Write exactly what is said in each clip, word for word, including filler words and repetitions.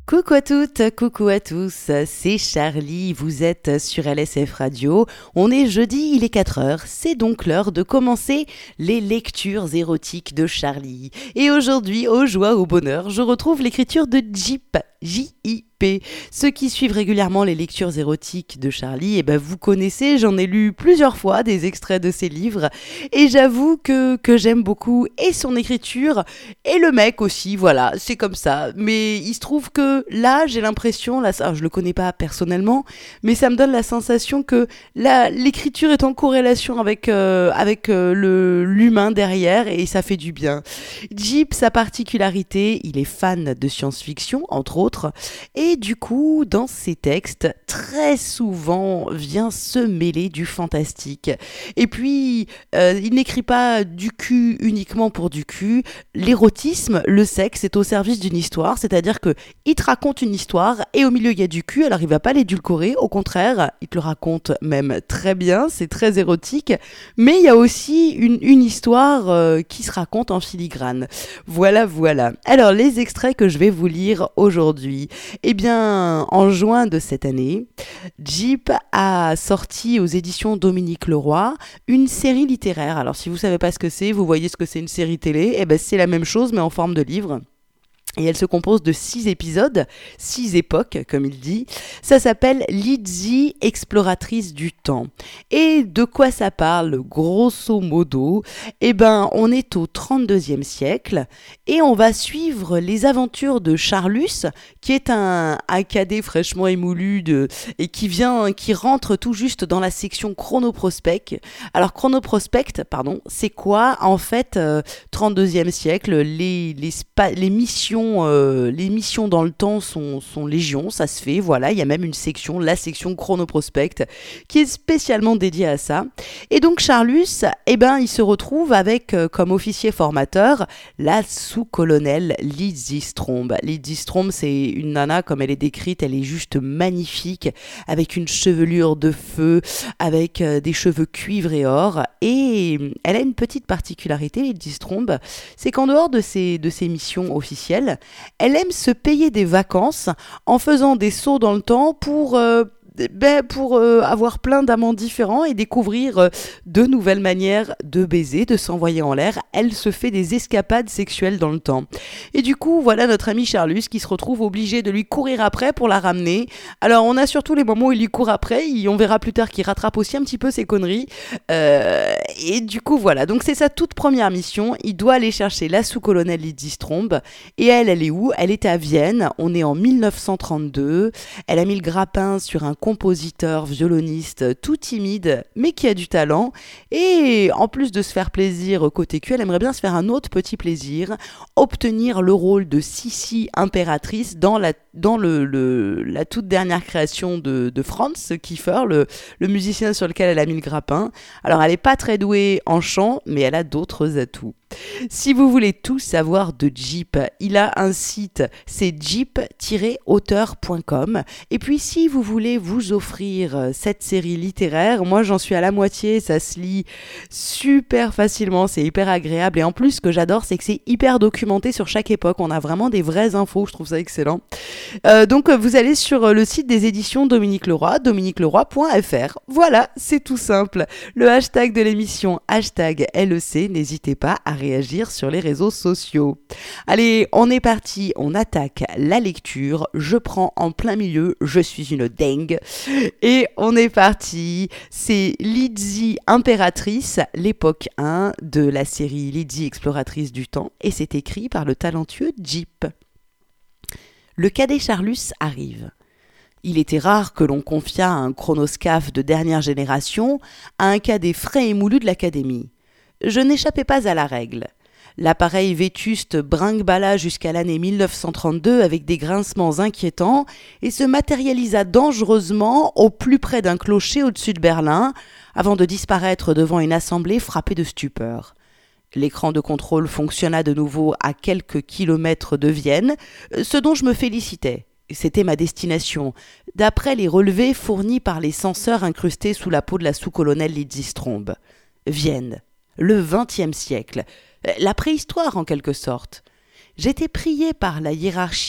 Coucou à toutes, coucou à tous, c'est Charlie, vous êtes sur L S F Radio, on est jeudi, il est quatre heures, c'est donc l'heure de commencer les lectures érotiques de Charlie. Et aujourd'hui, aux joies, au bonheur, je retrouve l'écriture de Jip, J I P. Ceux qui suivent régulièrement les lectures érotiques de Charlie, eh ben vous connaissez, j'en ai lu plusieurs fois des extraits de ses livres, et j'avoue que, que j'aime beaucoup et son écriture, et le mec aussi, voilà, c'est comme ça. Mais il se trouve que là, j'ai l'impression, là, ça, je le connais pas personnellement, mais ça me donne la sensation que là, l'écriture est en corrélation avec, euh, avec euh, le, l'humain derrière, et ça fait du bien. Jip, sa particularité, il est fan de science-fiction, entre autres, et du coup, dans ses textes, très souvent vient se mêler du fantastique. Et puis, euh, il n'écrit pas du cul uniquement pour du cul. L'érotisme, le sexe, est au service d'une histoire, c'est-à-dire que il te raconte une histoire et au milieu il y a du cul, alors il va pas l'édulcorer, au contraire, il te le raconte même très bien, c'est très érotique, mais il y a aussi une, une histoire euh, qui se raconte en filigrane. Voilà, voilà. Alors, les extraits que je vais vous lire aujourd'hui. Eh bien, en juin de cette année, Jip a sorti aux éditions Dominique Leroy une série littéraire. Alors, si vous savez pas ce que c'est, vous voyez ce que c'est une série télé, eh ben c'est la même chose mais en forme de livre. Et elle se compose de six épisodes, six époques, comme il dit. Ça s'appelle Lizzie, exploratrice du temps. Et de quoi ça parle, grosso modo? Eh ben, on est au trente-deuxième siècle et on va suivre les aventures de Charlus, qui est un, un cadet fraîchement émoulu de, et qui vient, qui rentre tout juste dans la section chronoprospect. Alors, chronoprospect, pardon, c'est quoi? En fait, euh, trente-deuxième siècle, les, les, spa, les missions Euh, les missions dans le temps sont, sont légion, ça se fait, voilà, il y a même une section, la section chronoprospect, qui est spécialement dédiée à ça. Et donc Charlus, eh ben, il se retrouve avec euh, comme officier formateur la sous-colonelle Lizzie Stromb. Lizzie Stromb, c'est une nana, comme elle est décrite, elle est juste magnifique, avec une chevelure de feu, avec euh, des cheveux cuivre et or, et elle a une petite particularité, Lizzie Stromb, c'est qu'en dehors de ses, de ses missions officielles, elle aime se payer des vacances en faisant des sauts dans le temps pour, euh, ben, pour euh, avoir plein d'amants différents et découvrir euh, de nouvelles manières de baiser, de s'envoyer en l'air. Elle se fait des escapades sexuelles dans le temps. Et du coup, voilà notre ami Charlus qui se retrouve obligé de lui courir après pour la ramener. Alors, on a surtout les moments où il lui court après, et on verra plus tard qu'il rattrape aussi un petit peu ses conneries. Euh, et du coup, voilà. Donc, c'est sa toute première mission. Il doit aller chercher la sous-colonelle Lizzie Stromb. Et elle, elle est où? Elle est à Vienne. On est en dix-neuf cent trente-deux. Elle a mis le grappin sur un compositeur, violoniste, tout timide, mais qui a du talent. Et en plus de se faire plaisir côté cul, elle aimerait bien se faire un autre petit plaisir, obtenir le rôle de Sissi impératrice dans la, dans le, le, la toute dernière création de, de Franz Kiefer, le, le musicien sur lequel elle a mis le grappin. Alors, elle n'est pas très douée en chant, mais elle a d'autres atouts. Si vous voulez tout savoir de Jip, il a un site, c'est jip tiret auteur point com. Et puis si vous voulez vous offrir cette série littéraire, moi j'en suis à la moitié, ça se lit super facilement, c'est hyper agréable. Et en plus, ce que j'adore, c'est que c'est hyper documenté sur chaque époque. On a vraiment des vraies infos, je trouve ça excellent. Euh, donc vous allez sur le site des éditions Dominique Leroy, dominique leroy point f r. Voilà, c'est tout simple. Le hashtag de l'émission, hashtag L E C, n'hésitez pas à réagir sur les réseaux sociaux. Allez, on est parti, on attaque la lecture, je prends en plein milieu, je suis une dingue, et on est parti, c'est Lizzie impératrice, l'époque un de la série Lizzie exploratrice du temps, et c'est écrit par le talentueux Jip. Le cadet Charlus arrive. Il était rare que l'on confiât un chronoscaphe de dernière génération à un cadet frais et moulu de l'académie. Je n'échappais pas à la règle. L'appareil vétuste brinque-balla jusqu'à l'année dix-neuf cent trente-deux avec des grincements inquiétants et se matérialisa dangereusement au plus près d'un clocher au-dessus de Berlin avant de disparaître devant une assemblée frappée de stupeur. L'écran de contrôle fonctionna de nouveau à quelques kilomètres de Vienne, ce dont je me félicitais. C'était ma destination, d'après les relevés fournis par les senseurs incrustés sous la peau de la sous-colonelle Lizzie Stromb. Vienne, le vingtième siècle, la préhistoire en quelque sorte. J'étais prié par la hiérarchie,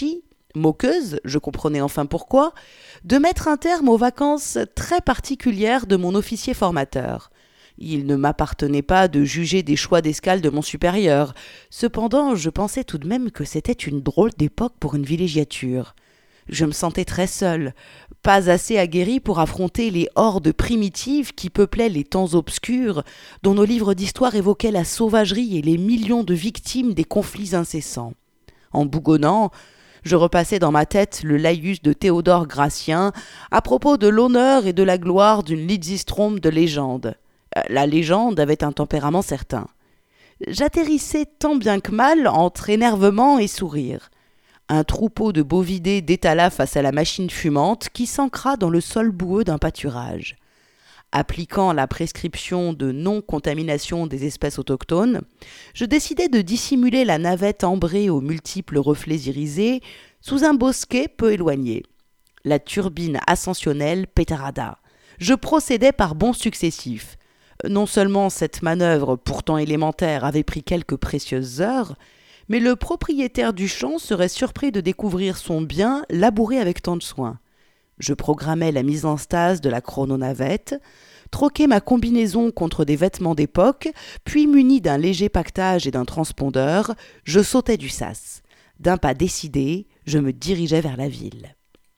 moqueuse, je comprenais enfin pourquoi, de mettre un terme aux vacances très particulières de mon officier formateur. Il ne m'appartenait pas de juger des choix d'escale de mon supérieur. Cependant, je pensais tout de même que c'était une drôle d'époque pour une villégiature. Je me sentais très seul, pas assez aguerri pour affronter les hordes primitives qui peuplaient les temps obscurs, dont nos livres d'histoire évoquaient la sauvagerie et les millions de victimes des conflits incessants. En bougonnant, je repassais dans ma tête le laïus de Théodore Gratien à propos de l'honneur et de la gloire d'une Lydistrom de légende. La légende avait un tempérament certain. J'atterrissais tant bien que mal entre énervement et sourire. Un troupeau de bovidés détala face à la machine fumante qui s'ancra dans le sol boueux d'un pâturage. Appliquant la prescription de non-contamination des espèces autochtones, je décidai de dissimuler la navette ambrée aux multiples reflets irisés sous un bosquet peu éloigné. La turbine ascensionnelle pétarada. Je procédais par bonds successifs. Non seulement cette manœuvre, pourtant élémentaire, avait pris quelques précieuses heures, mais le propriétaire du champ serait surpris de découvrir son bien labouré avec tant de soin. Je programmais la mise en stase de la chrononavette, troquais ma combinaison contre des vêtements d'époque, puis muni d'un léger pactage et d'un transpondeur, je sautais du sas. D'un pas décidé, je me dirigeais vers la ville.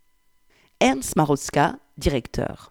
Ernst Marotzka, directeur.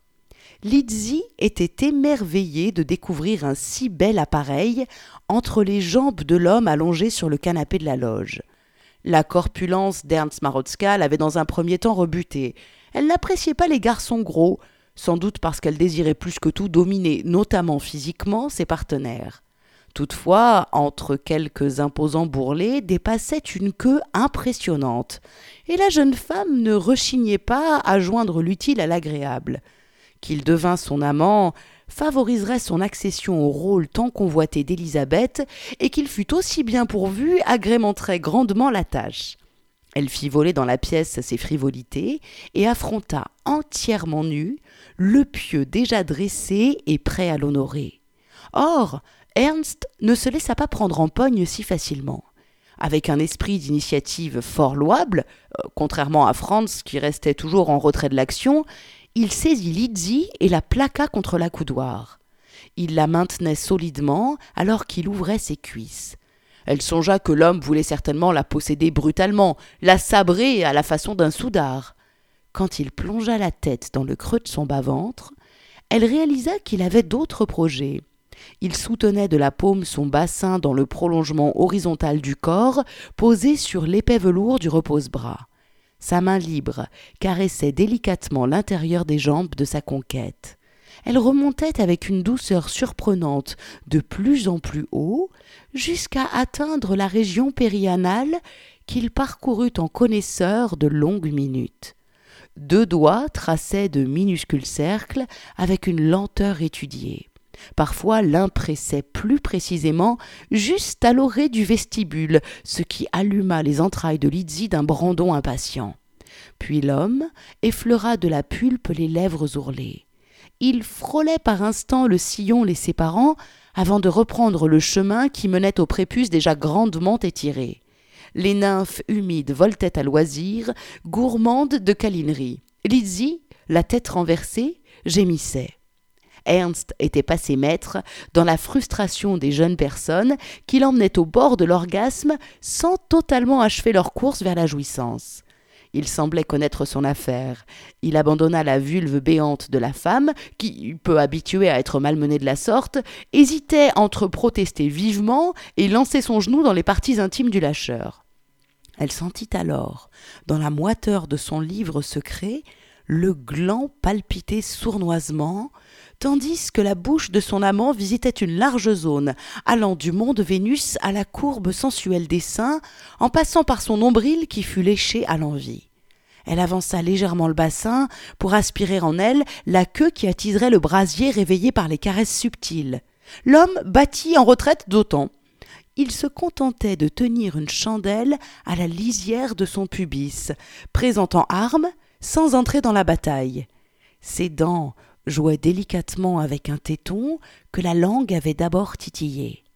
Lydie était émerveillée de découvrir un si bel appareil entre les jambes de l'homme allongé sur le canapé de la loge. La corpulence d'Ernst Marotzka l'avait dans un premier temps rebutée. Elle n'appréciait pas les garçons gros, sans doute parce qu'elle désirait plus que tout dominer, notamment physiquement, ses partenaires. Toutefois, entre quelques imposants bourrelets, dépassait une queue impressionnante, et la jeune femme ne rechignait pas à joindre l'utile à l'agréable. Qu'il devint son amant favoriserait son accession au rôle tant convoité d'Élisabeth, et qu'il fût aussi bien pourvu agrémenterait grandement la tâche. Elle fit voler dans la pièce ses frivolités et affronta entièrement nu le pieu déjà dressé et prêt à l'honorer. Or, Ernst ne se laissa pas prendre en pogne si facilement. Avec un esprit d'initiative fort louable, euh, contrairement à Franz qui restait toujours en retrait de l'action, il saisit Lydie et la plaqua contre l'accoudoir. Il la maintenait solidement alors qu'il ouvrait ses cuisses. Elle songea que l'homme voulait certainement la posséder brutalement, la sabrer à la façon d'un soudard. Quand il plongea la tête dans le creux de son bas-ventre, elle réalisa qu'il avait d'autres projets. Il soutenait de la paume son bassin dans le prolongement horizontal du corps, posé sur l'épais velours du repose-bras. Sa main libre caressait délicatement l'intérieur des jambes de sa conquête. Elle remontait avec une douceur surprenante de plus en plus haut, jusqu'à atteindre la région périanale qu'il parcourut en connaisseur de longues minutes. Deux doigts traçaient de minuscules cercles avec une lenteur étudiée. Parfois l'un pressait plus précisément juste à l'orée du vestibule, ce qui alluma les entrailles de Lydie d'un brandon impatient. Puis l'homme effleura de la pulpe les lèvres ourlées. Il frôlait par instants le sillon les séparant avant de reprendre le chemin qui menait au prépuce déjà grandement étiré. Les nymphes humides voltaient à loisir, gourmandes de câlinerie. Lydie, la tête renversée, gémissait. Ernst était passé maître dans la frustration des jeunes personnes qui l'emmenaient au bord de l'orgasme sans totalement achever leur course vers la jouissance. Il semblait connaître son affaire. Il abandonna la vulve béante de la femme, qui, peu habituée à être malmenée de la sorte, hésitait entre protester vivement et lancer son genou dans les parties intimes du lâcheur. Elle sentit alors, dans la moiteur de son livre secret, le gland palpiter sournoisement, tandis que la bouche de son amant visitait une large zone, allant du mont de Vénus à la courbe sensuelle des seins, en passant par son nombril qui fut léché à l'envi. Elle avança légèrement le bassin pour aspirer en elle la queue qui attiserait le brasier réveillé par les caresses subtiles. L'homme battit en retraite d'autant. Il se contentait de tenir une chandelle à la lisière de son pubis, présentant arme sans entrer dans la bataille. Ses dents jouait délicatement avec un téton que la langue avait d'abord titillé.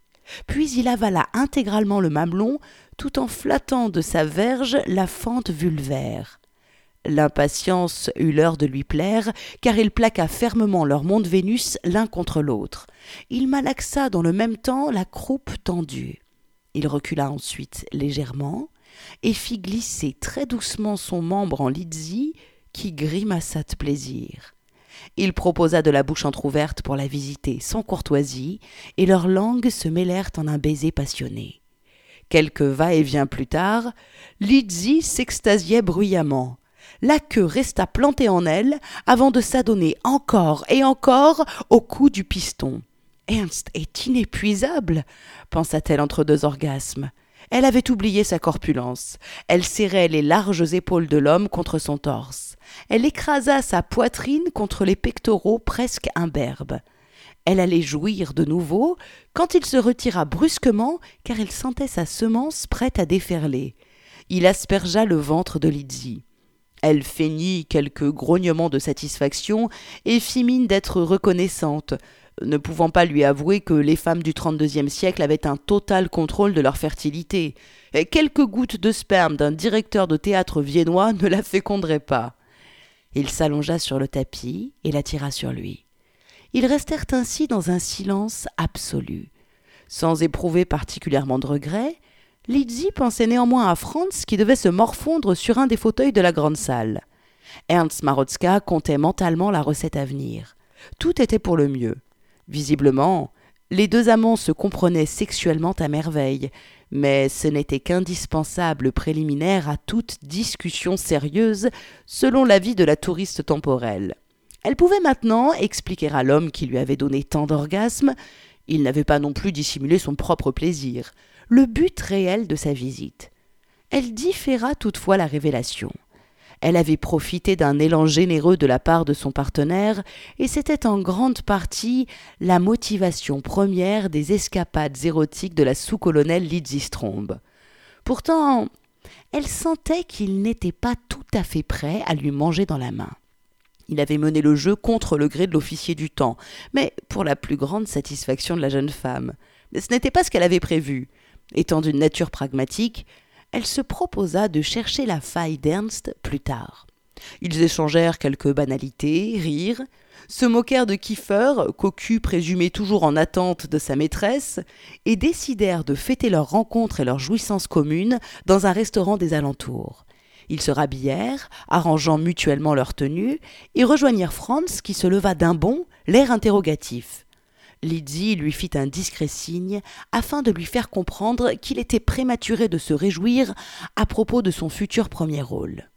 puis il avala intégralement le mamelon tout en flattant de sa verge la fente vulvaire. L'impatience eut l'heure de lui plaire, car il plaqua fermement leur monde Vénus l'un contre l'autre. Il malaxa dans le même temps la croupe tendue. Il recula ensuite légèrement et fit glisser très doucement son membre en Lizzie, qui grimaça de plaisir. Il proposa de la bouche entr'ouverte pour la visiter sans courtoisie, et leurs langues se mêlèrent en un baiser passionné. Quelques va-et-vient plus tard, Lizzie s'extasiait bruyamment. La queue resta plantée en elle avant de s'adonner encore et encore au coup du piston. « Ernst est inépuisable !» pensa-t-elle entre deux orgasmes. Elle avait oublié sa corpulence. Elle serrait les larges épaules de l'homme contre son torse. Elle écrasa sa poitrine contre les pectoraux presque imberbes. Elle allait jouir de nouveau quand il se retira brusquement car elle sentait sa semence prête à déferler. Il aspergea le ventre de Lizzie. Elle feignit quelques grognements de satisfaction et fit mine d'être reconnaissante, ne pouvant pas lui avouer que les femmes du trente-deuxième siècle avaient un total contrôle de leur fertilité. Et quelques gouttes de sperme d'un directeur de théâtre viennois ne la féconderaient pas. Il s'allongea sur le tapis et la tira sur lui. Ils restèrent ainsi dans un silence absolu. Sans éprouver particulièrement de regret, Lizzie pensait néanmoins à Franz qui devait se morfondre sur un des fauteuils de la grande salle. Ernst Marotzka comptait mentalement la recette à venir. Tout était pour le mieux. Visiblement, les deux amants se comprenaient sexuellement à merveille, mais ce n'était qu'indispensable préliminaire à toute discussion sérieuse, selon l'avis de la touriste temporelle. Elle pouvait maintenant expliquer à l'homme qui lui avait donné tant d'orgasmes, il n'avait pas non plus dissimulé son propre plaisir, le but réel de sa visite. Elle différa toutefois la révélation. Elle avait profité d'un élan généreux de la part de son partenaire et c'était en grande partie la motivation première des escapades érotiques de la sous-colonelle Lizzie Stromb. Pourtant, elle sentait qu'il n'était pas tout à fait prêt à lui manger dans la main. Il avait mené le jeu contre le gré de l'officier du temps, mais pour la plus grande satisfaction de la jeune femme. Mais ce n'était pas ce qu'elle avait prévu. Étant d'une nature pragmatique, elle se proposa de chercher la faille d'Ernst plus tard. Ils échangèrent quelques banalités, rirent, se moquèrent de Kiefer, cocu présumé toujours en attente de sa maîtresse, et décidèrent de fêter leur rencontre et leur jouissance commune dans un restaurant des alentours. Ils se rhabillèrent, arrangeant mutuellement leur tenue, et rejoignirent Franz qui se leva d'un bond, l'air interrogatif. Lizzie lui fit un discret signe afin de lui faire comprendre qu'il était prématuré de se réjouir à propos de son futur premier rôle.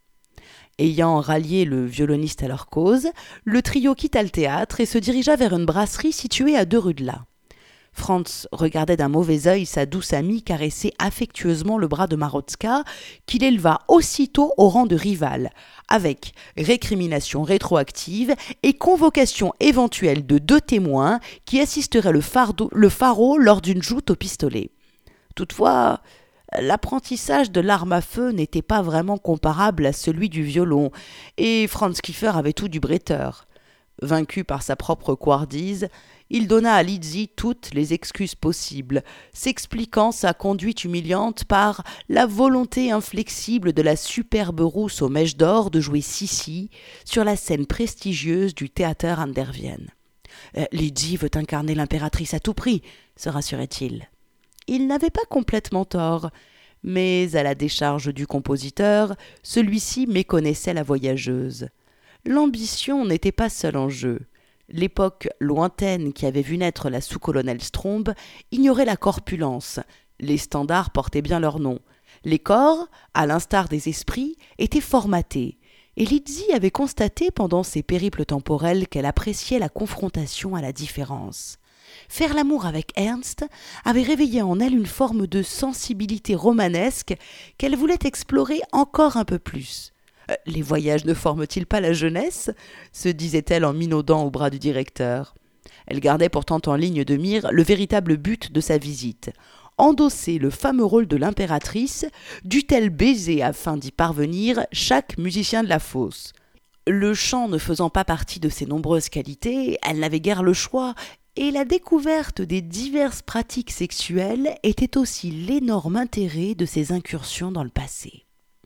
Ayant rallié le violoniste à leur cause, le trio quitta le théâtre et se dirigea vers une brasserie située à deux rues de là. Franz regardait d'un mauvais œil sa douce amie caresser affectueusement le bras de Marotzka, qu'il éleva aussitôt au rang de rival, avec récrimination rétroactive et convocation éventuelle de deux témoins qui assisteraient le, fardeau, le pharaon lors d'une joute au pistolet. Toutefois, l'apprentissage de l'arme à feu n'était pas vraiment comparable à celui du violon, et Franz Kiefer avait tout du bretteur. Vaincu par sa propre couardise, il donna à Lizzie toutes les excuses possibles, s'expliquant sa conduite humiliante par la volonté inflexible de la superbe rousse aux mèches d'or de jouer Sissi sur la scène prestigieuse du Theater an der Wien. Euh, « Lizzie veut incarner l'impératrice à tout prix », se rassurait-il. Il n'avait pas complètement tort, mais à la décharge du compositeur, celui-ci méconnaissait la voyageuse. L'ambition n'était pas seule en jeu. L'époque lointaine qui avait vu naître la sous-colonelle Stromb ignorait la corpulence. Les standards portaient bien leur nom. Les corps, à l'instar des esprits, étaient formatés. Et Lizzie avait constaté pendant ses périples temporels qu'elle appréciait la confrontation à la différence. Faire l'amour avec Ernst avait réveillé en elle une forme de sensibilité romanesque qu'elle voulait explorer encore un peu plus. « Les voyages ne forment-ils pas la jeunesse ?» se disait-elle en minaudant au bras du directeur. Elle gardait pourtant en ligne de mire le véritable but de sa visite. Endosser le fameux rôle de l'impératrice, dut-elle baiser afin d'y parvenir chaque musicien de la fosse. Le chant ne faisant pas partie de ses nombreuses qualités, elle n'avait guère le choix, Et la découverte des diverses pratiques sexuelles était aussi l'énorme intérêt de ces incursions dans le passé.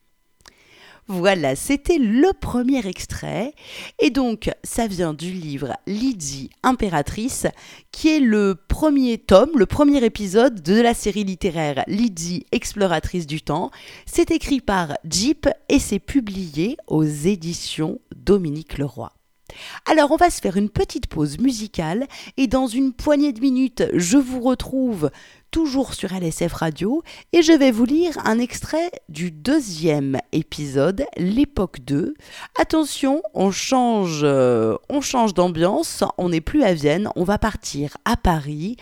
Voilà, c'était le premier extrait. Et donc, ça vient du livre Lydie Impératrice, qui est le premier tome, le premier épisode de la série littéraire Lydie Exploratrice du temps. C'est écrit par Jeep et c'est publié aux éditions Dominique Leroy. Alors, on va se faire une petite pause musicale et dans une poignée de minutes, je vous retrouve toujours sur L S F Radio et je vais vous lire un extrait du deuxième épisode, l'époque deux. Attention, on change, euh, on change d'ambiance, on n'est plus à Vienne, on va partir à Paris.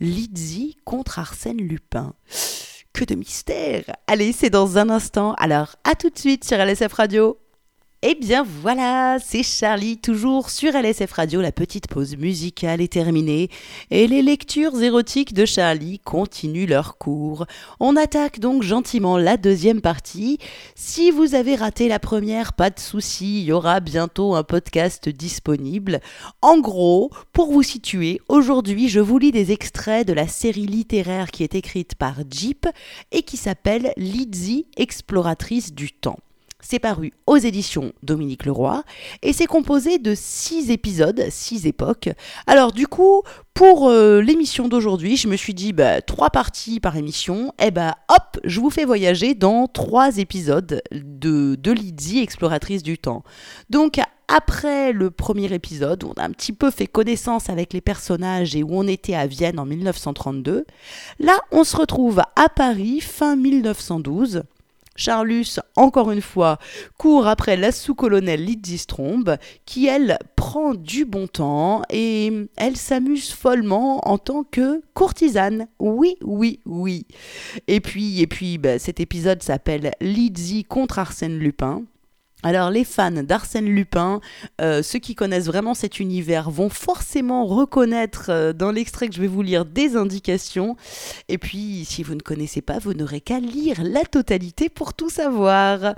Lydie contre Arsène Lupin. Que de mystère! Allez, c'est dans un instant, alors à tout de suite sur L S F Radio. Eh bien voilà, c'est Charlie, toujours sur L S F Radio, la petite pause musicale est terminée et les lectures érotiques de Charlie continuent leur cours. On attaque donc gentiment la deuxième partie. Si vous avez raté la première, pas de souci, il y aura bientôt un podcast disponible. En gros, pour vous situer, aujourd'hui je vous lis des extraits de la série littéraire qui est écrite par Jeep et qui s'appelle Lydie Exploratrice du temps. C'est paru aux éditions Dominique Leroy et c'est composé de six épisodes, six époques. Alors du coup, pour euh, l'émission d'aujourd'hui, je me suis dit bah, trois parties par émission. Et ben bah, hop, je vous fais voyager dans trois épisodes de, de Lydie, exploratrice du temps. Donc après le premier épisode, où on a un petit peu fait connaissance avec les personnages et où on était à Vienne en dix-neuf cent trente-deux, là on se retrouve à Paris fin dix-neuf cent douze. Charlus, encore une fois, court après la sous-colonelle Lydie Strombe, qui, elle, prend du bon temps et elle s'amuse follement en tant que courtisane. Oui, oui, oui. Et puis, et puis bah, cet épisode s'appelle Lydie contre Arsène Lupin. Alors les fans d'Arsène Lupin, euh, ceux qui connaissent vraiment cet univers vont forcément reconnaître euh, dans l'extrait que je vais vous lire des indications. Et puis si vous ne connaissez pas, vous n'aurez qu'à lire la totalité pour tout savoir.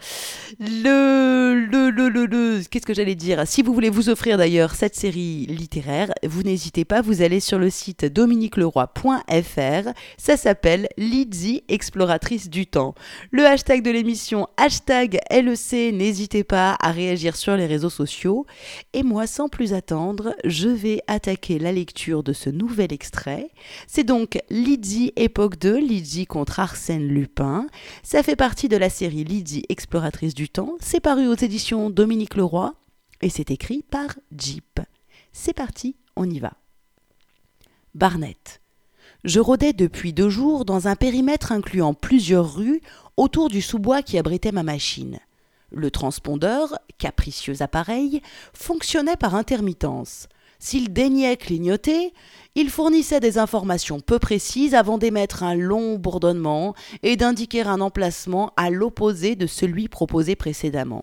Le, le, le, le, le, qu'est-ce que j'allais dire ? Si vous voulez vous offrir d'ailleurs cette série littéraire, vous n'hésitez pas, vous allez sur le site dominique leroy point f r. Ça s'appelle Lydie Exploratrice du temps. Le hashtag de l'émission, hashtag L E C, n'hésitez pas à réagir sur les réseaux sociaux. Et moi, sans plus attendre, je vais attaquer la lecture de ce nouvel extrait. C'est donc Lydie époque deux, Lydie contre Arsène Lupin. Ça fait partie de la série Lydie Exploratrice du temps. C'est paru aux éditions Dominique Leroy et c'est écrit par Jeep. C'est parti, on y va. Barnett. Je rôdais depuis deux jours dans un périmètre incluant plusieurs rues autour du sous-bois qui abritait ma machine. Le transpondeur, capricieux appareil, fonctionnait par intermittence. S'il daignait clignoter, il fournissait des informations peu précises avant d'émettre un long bourdonnement et d'indiquer un emplacement à l'opposé de celui proposé précédemment.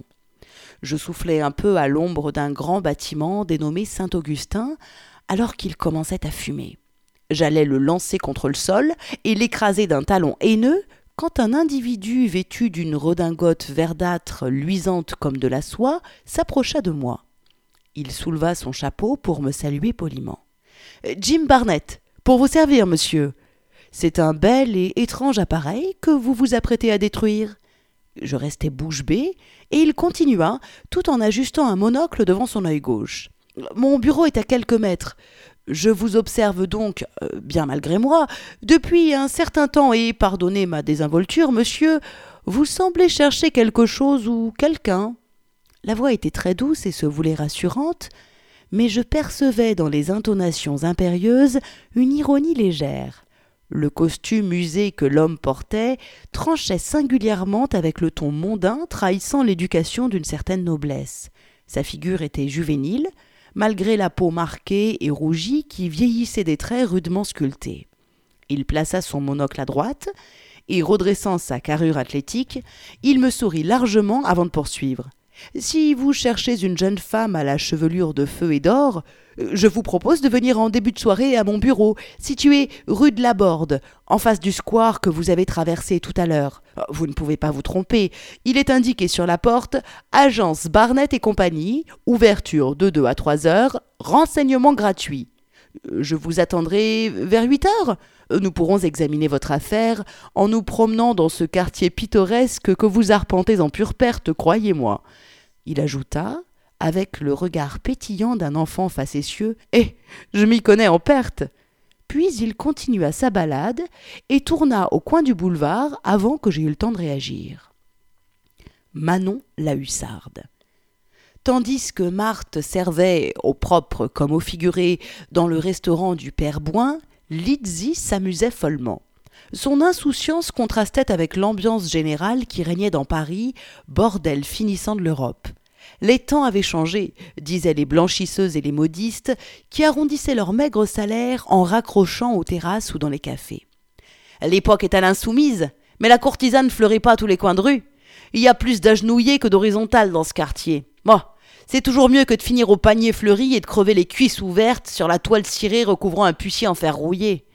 Je soufflais un peu à l'ombre d'un grand bâtiment dénommé Saint-Augustin, alors qu'il commençait à fumer. J'allais le lancer contre le sol et l'écraser d'un talon haineux, quand un individu vêtu d'une redingote verdâtre luisante comme de la soie s'approcha de moi. Il souleva son chapeau pour me saluer poliment. « Jim Barnett, pour vous servir, monsieur. C'est un bel et étrange appareil que vous vous apprêtez à détruire. » Je restai bouche bée et il continua, tout en ajustant un monocle devant son œil gauche. « Mon bureau est à quelques mètres. Je vous observe donc, euh, bien malgré moi, depuis un certain temps et, pardonnez ma désinvolture, monsieur, vous semblez chercher quelque chose ou quelqu'un. » La voix était très douce et se voulait rassurante, mais je percevais dans les intonations impérieuses une ironie légère. Le costume usé que l'homme portait tranchait singulièrement avec le ton mondain trahissant l'éducation d'une certaine noblesse. Sa figure était juvénile, malgré la peau marquée et rougie qui vieillissait des traits rudement sculptés. Il plaça son monocle à droite et, redressant sa carrure athlétique, il me sourit largement avant de poursuivre. « Si vous cherchez une jeune femme à la chevelure de feu et d'or, je vous propose de venir en début de soirée à mon bureau, situé rue de la Borde, en face du square que vous avez traversé tout à l'heure. Vous ne pouvez pas vous tromper, il est indiqué sur la porte « Agence Barnett et compagnie, ouverture de deux à trois heures, renseignements gratuits. » Je vous attendrai vers huit heures. Nous pourrons examiner votre affaire en nous promenant dans ce quartier pittoresque que vous arpentez en pure perte, croyez-moi. » Il ajouta, avec le regard pétillant d'un enfant facétieux, « Eh, je m'y connais en perte !» Puis il continua sa balade et tourna au coin du boulevard avant que j'aie eu le temps de réagir. Manon la hussarde. Tandis que Marthe servait, au propre comme au figuré, dans le restaurant du Père Bouin, Lizzie s'amusait follement. Son insouciance contrastait avec l'ambiance générale qui régnait dans Paris, bordel finissant de l'Europe. Les temps avaient changé, disaient les blanchisseuses et les modistes, qui arrondissaient leur maigre salaire en raccrochant aux terrasses ou dans les cafés. L'époque est à l'insoumise, mais la courtisane ne fleurit pas à tous les coins de rue. Il y a plus d'agenouillés que d'horizontales dans ce quartier. Bon, c'est toujours mieux que de finir au panier fleuri et de crever les cuisses ouvertes sur la toile cirée recouvrant un pucier en fer rouillé.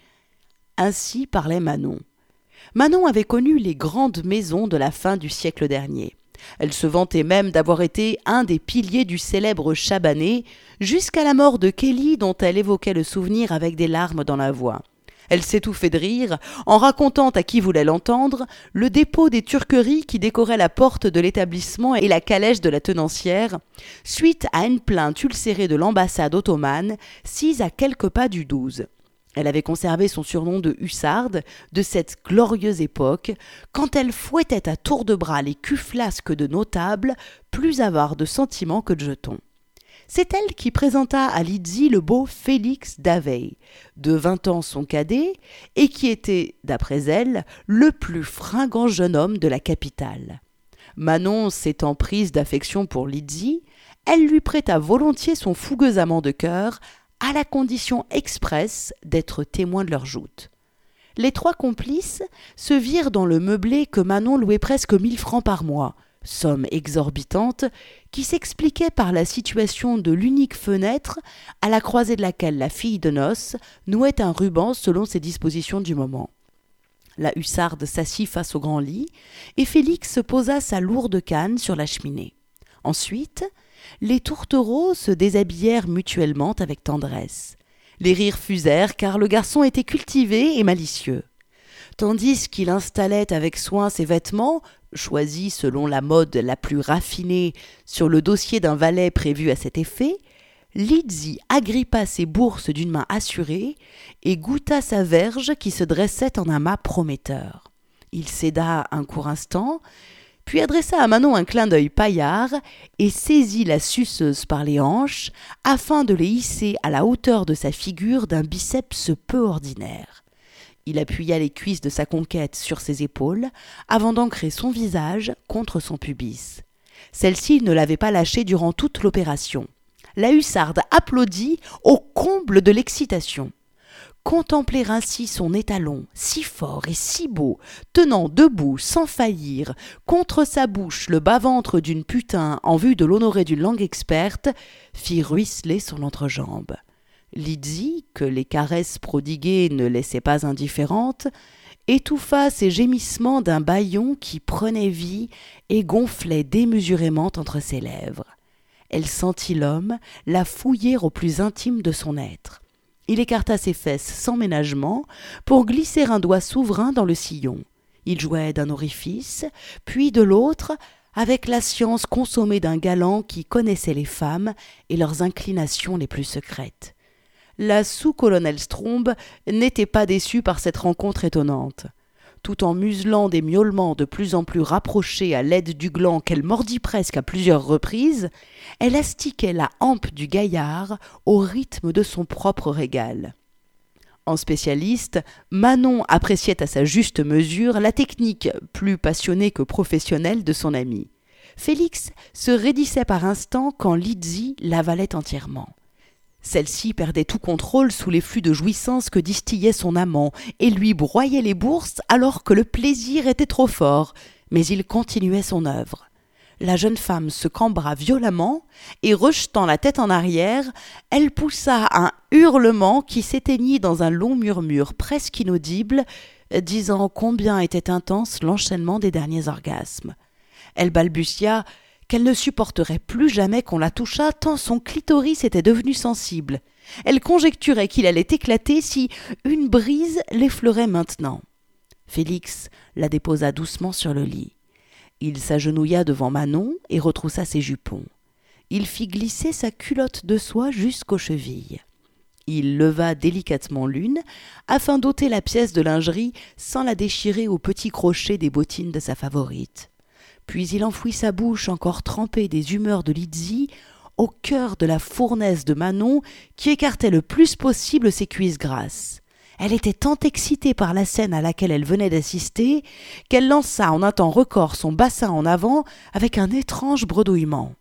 Ainsi parlait Manon. Manon avait connu les grandes maisons de la fin du siècle dernier. Elle se vantait même d'avoir été un des piliers du célèbre Chabanais, jusqu'à la mort de Kelly dont elle évoquait le souvenir avec des larmes dans la voix. Elle s'étouffait de rire en racontant à qui voulait l'entendre le dépôt des turqueries qui décoraient la porte de l'établissement et la calèche de la tenancière, suite à une plainte ulcérée de l'ambassade ottomane, sise à quelques pas du douze. Elle avait conservé son surnom de hussarde de cette glorieuse époque, quand elle fouettait à tour de bras les culs flasques de notables, plus avares de sentiments que de jetons. C'est elle qui présenta à Lizzie le beau Félix Davey, de vingt ans son cadet, et qui était, d'après elle, le plus fringant jeune homme de la capitale. Manon s'étant prise d'affection pour Lizzie, elle lui prêta volontiers son fougueux amant de cœur, à la condition expresse d'être témoin de leur joute. Les trois complices se virent dans le meublé que Manon louait presque mille francs par mois, somme exorbitante qui s'expliquait par la situation de l'unique fenêtre à la croisée de laquelle la fille de noces nouait un ruban selon ses dispositions du moment. La hussarde s'assit face au grand lit et Félix posa sa lourde canne sur la cheminée. Ensuite, les tourtereaux se déshabillèrent mutuellement avec tendresse. Les rires fusèrent car le garçon était cultivé et malicieux. Tandis qu'il installait avec soin ses vêtements, choisis selon la mode la plus raffinée sur le dossier d'un valet prévu à cet effet, Lizzie agrippa ses bourses d'une main assurée et goûta sa verge qui se dressait en un mât prometteur. Il céda un court instant, puis adressa à Manon un clin d'œil paillard et saisit la suceuse par les hanches afin de les hisser à la hauteur de sa figure d'un biceps peu ordinaire. Il appuya les cuisses de sa conquête sur ses épaules avant d'ancrer son visage contre son pubis. Celle-ci ne l'avait pas lâché durant toute l'opération. La hussarde applaudit au comble de l'excitation. Contempler ainsi son étalon, si fort et si beau, tenant debout sans faillir, contre sa bouche le bas-ventre d'une putain en vue de l'honorer d'une langue experte, fit ruisseler son entrejambe. Lizzie, que les caresses prodiguées ne laissaient pas indifférente, étouffa ses gémissements d'un bâillon qui prenait vie et gonflait démesurément entre ses lèvres. Elle sentit l'homme la fouiller au plus intime de son être. Il écarta ses fesses sans ménagement pour glisser un doigt souverain dans le sillon. Il jouait d'un orifice, puis de l'autre, avec la science consommée d'un galant qui connaissait les femmes et leurs inclinations les plus secrètes. La sous-colonelle Strombe n'était pas déçue par cette rencontre étonnante. Tout en muselant des miaulements de plus en plus rapprochés à l'aide du gland qu'elle mordit presque à plusieurs reprises, elle astiquait la hampe du gaillard au rythme de son propre régal. En spécialiste, Manon appréciait à sa juste mesure la technique, plus passionnée que professionnelle, de son ami. Félix se raidissait par instants quand Lizzie l'avalait entièrement. Celle-ci perdait tout contrôle sous les flux de jouissance que distillait son amant et lui broyait les bourses alors que le plaisir était trop fort, mais il continuait son œuvre. La jeune femme se cambra violemment et, rejetant la tête en arrière, elle poussa un hurlement qui s'éteignit dans un long murmure presque inaudible, disant combien était intense l'enchaînement des derniers orgasmes. Elle balbutia qu'elle ne supporterait plus jamais qu'on la touchât tant son clitoris était devenu sensible, Elle conjecturait qu'il allait éclater si une brise l'effleurait maintenant. Félix la déposa doucement sur le lit. Il s'agenouilla devant Manon et retroussa ses jupons. Il fit glisser sa culotte de soie jusqu'aux chevilles. Il leva délicatement l'une, afin d'ôter la pièce de lingerie sans la déchirer au petit crochet des bottines de sa favorite. Puis il enfouit sa bouche encore trempée des humeurs de Lydie au cœur de la fournaise de Manon qui écartait le plus possible ses cuisses grasses. Elle était tant excitée par la scène à laquelle elle venait d'assister qu'elle lança en un temps record son bassin en avant avec un étrange bredouillement.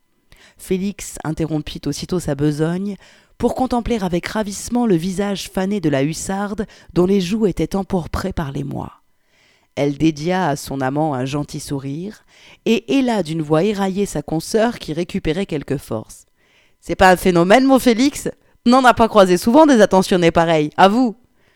Félix interrompit aussitôt sa besogne pour contempler avec ravissement le visage fané de la hussarde dont les joues étaient empourprées par l'émoi. Elle dédia à son amant un gentil sourire et héla d'une voix éraillée sa consoeur qui récupérait quelque force. « C'est pas un phénomène, mon Félix ? N'en a pas croisé souvent des attentionnés pareils, à vous !»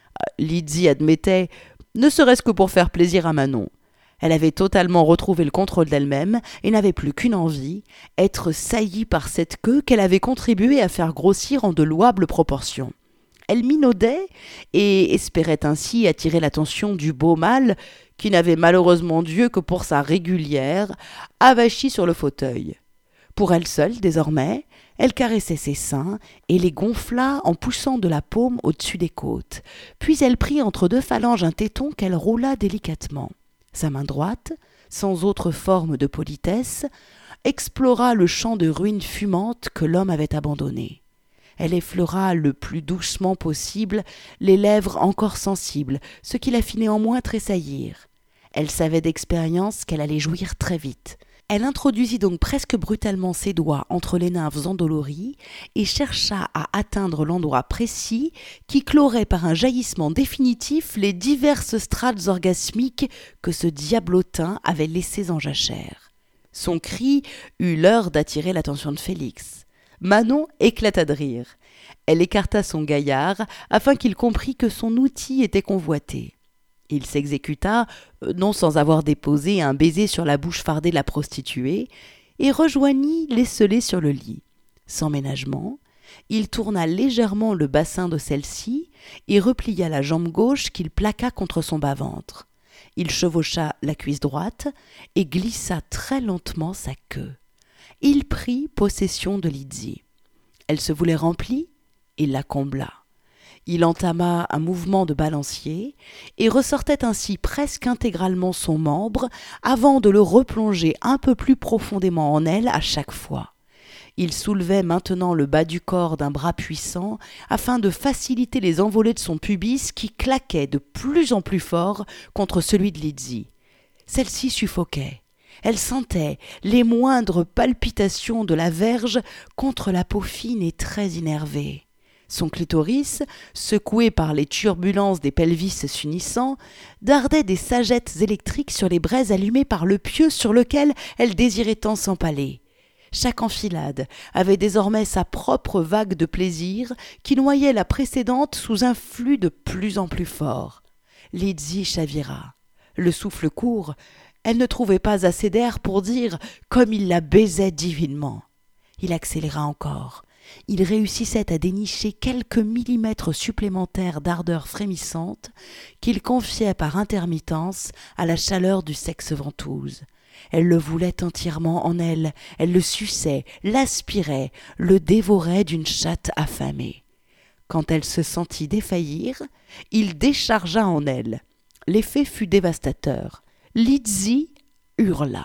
Lydie admettait, ne serait-ce que pour faire plaisir à Manon. Elle avait totalement retrouvé le contrôle d'elle-même et n'avait plus qu'une envie, être saillie par cette queue qu'elle avait contribué à faire grossir en de louables proportions. Elle minaudait et espérait ainsi attirer l'attention du beau mâle qui n'avait malheureusement Dieu que pour sa régulière, avachie sur le fauteuil. Pour elle seule, désormais, elle caressait ses seins et les gonfla en poussant de la paume au-dessus des côtes. Puis elle prit entre deux phalanges un téton qu'elle roula délicatement. Sa main droite, sans autre forme de politesse, explora le champ de ruines fumantes que l'homme avait abandonné. Elle effleura le plus doucement possible les lèvres encore sensibles, ce qui la fit néanmoins tressaillir. Elle savait d'expérience qu'elle allait jouir très vite. Elle introduisit donc presque brutalement ses doigts entre les nymphes endolories et chercha à atteindre l'endroit précis qui clorait par un jaillissement définitif les diverses strates orgasmiques que ce diablotin avait laissées en jachère. Son cri eut l'heure d'attirer l'attention de Félix. Manon éclata de rire. Elle écarta son gaillard afin qu'il comprît que son outil était convoité. Il s'exécuta, non sans avoir déposé un baiser sur la bouche fardée de la prostituée, et rejoignit l'esselée sur le lit. Sans ménagement, il tourna légèrement le bassin de celle-ci et replia la jambe gauche qu'il plaqua contre son bas-ventre. Il chevaucha la cuisse droite et glissa très lentement sa queue. Il prit possession de Lydie. Elle se voulait remplie, il la combla. Il entama un mouvement de balancier et ressortait ainsi presque intégralement son membre avant de le replonger un peu plus profondément en elle à chaque fois. Il soulevait maintenant le bas du corps d'un bras puissant afin de faciliter les envolées de son pubis qui claquait de plus en plus fort contre celui de Lydie. Celle-ci suffoquait. Elle sentait les moindres palpitations de la verge contre la peau fine et très innervée. Son clitoris, secoué par les turbulences des pelvis s'unissant, dardait des sagettes électriques sur les braises allumées par le pieu sur lequel elle désirait tant s'empaler. Chaque enfilade avait désormais sa propre vague de plaisir qui noyait la précédente sous un flux de plus en plus fort. Lydie chavira. Le souffle court, elle ne trouvait pas assez d'air pour dire comme il la baisait divinement. Il accéléra encore. Il réussissait à dénicher quelques millimètres supplémentaires d'ardeur frémissante qu'il confiait par intermittence à la chaleur du sexe ventouse. Elle le voulait entièrement en elle, elle le suçait, l'aspirait, le dévorait d'une chatte affamée. Quand elle se sentit défaillir, il déchargea en elle. L'effet fut dévastateur. Lydie hurla.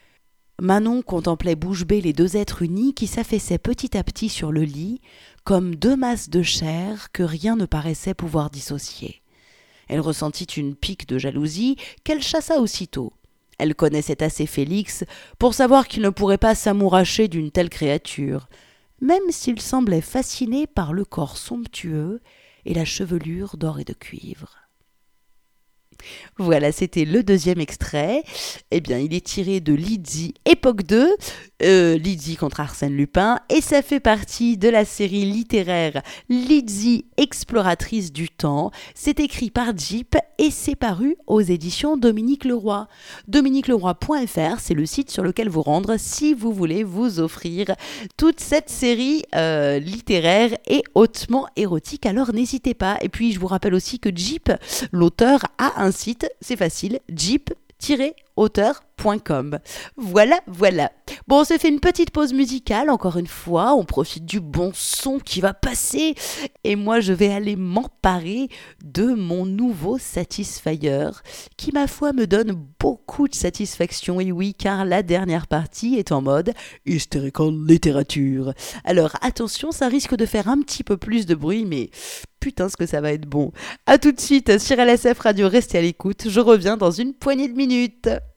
Manon contemplait bouche bée les deux êtres unis qui s'affaissaient petit à petit sur le lit, comme deux masses de chair que rien ne paraissait pouvoir dissocier. Elle ressentit une pique de jalousie qu'elle chassa aussitôt. Elle connaissait assez Félix pour savoir qu'il ne pourrait pas s'amouracher d'une telle créature, même s'il semblait fasciné par le corps somptueux et la chevelure d'or et de cuivre. Voilà, c'était le deuxième extrait. Eh bien, il est tiré de Lizzie, époque deux, euh, Lizzie contre Arsène Lupin, et ça fait partie de la série littéraire Lizzie, exploratrice du temps. C'est écrit par Jeep et c'est paru aux éditions Dominique Leroy. dominique leroy point f r, c'est le site sur lequel vous rendre si vous voulez vous offrir toute cette série euh, littéraire et hautement érotique. Alors n'hésitez pas. Et puis, je vous rappelle aussi que Jeep, l'auteur, a un site, c'est facile, jeep tiret auteur point com. Voilà, voilà. Bon, on se fait une petite pause musicale, encore une fois, on profite du bon son qui va passer, et moi je vais aller m'emparer de mon nouveau Satisfyer, qui ma foi me donne beaucoup de satisfaction, et oui, car la dernière partie est en mode hysterical littérature. Alors attention, ça risque de faire un petit peu plus de bruit, mais putain ce que ça va être bon. A tout de suite sur L S F Radio, restez à l'écoute, je reviens dans une poignée de minutes.